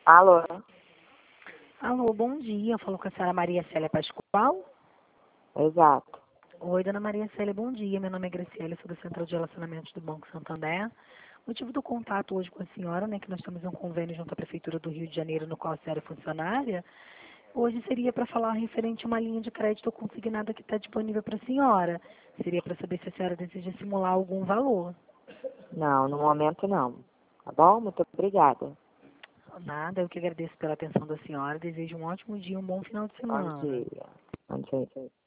Alô? Alô, bom dia. Eu falo com a senhora Maria Célia Pascoal. Exato. Oi, dona Maria Célia, bom dia. Meu nome é Graciela, sou do Centro de Relacionamentos do Banco Santander. O motivo do contato hoje com a senhora, né, que nós temos um convênio junto à Prefeitura do Rio de Janeiro, no qual a senhora é funcionária, hoje seria para falar referente a uma linha de crédito consignada que está disponível para a senhora. Seria para saber se a senhora deseja simular algum valor. Não, no momento não. Tá bom? Muito obrigada. Nada, eu que agradeço pela atenção da senhora. Desejo um ótimo dia, um bom final de Bom semana. dia. Bom dia.